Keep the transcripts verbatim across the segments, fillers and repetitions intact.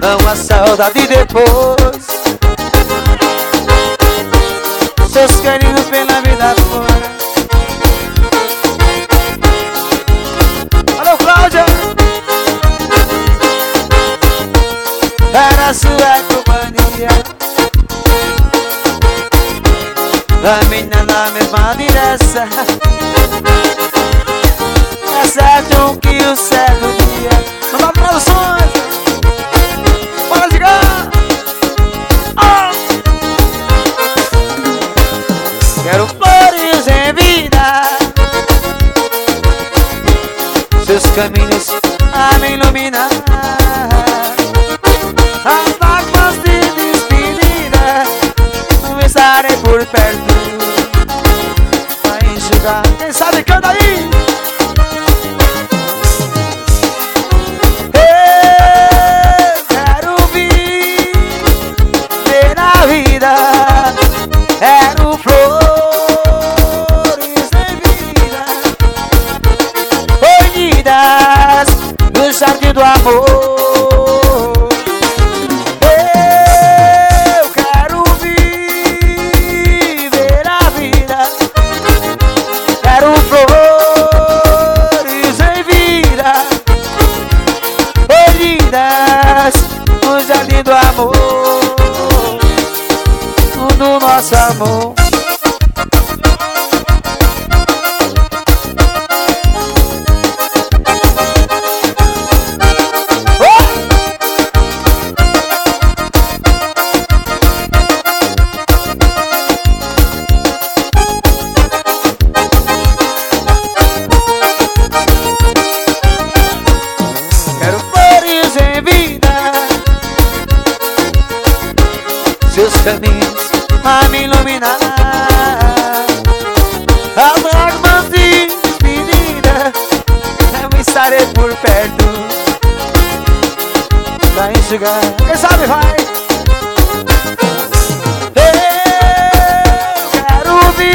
não há saudade depois. Seus carinhos pela vida fora. Alô, Cláudia! Para sua companhia, caminha na mesma direção. É certo que o certo dia não dá traduções. Bora ligar! Oh! Quero flores em vida, seus caminhos a me iluminar. As lágrimas de despedida não estarei por perto pra enxugar. Quem sabe canta aí! Eu quero viver a vida. Quero flores em vida, colhidas no jardim do amor. No jardim do amor, do nosso amor. Quero flores em vida, seus caminhos a me iluminar. As lágrimas de despedida não estarei por perto pra enxugar. Quem sabe vai! Eu quero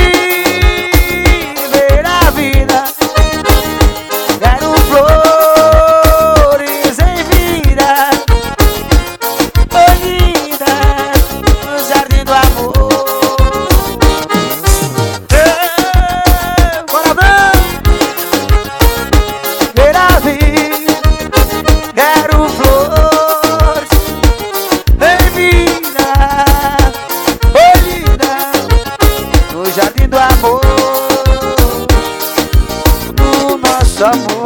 viver a vida. Quero flores em vida, colhidas no jardim do amor. Eu, coração, ver a vida. Quero flores em vida, colhidas no jardim do amor, do nosso amor.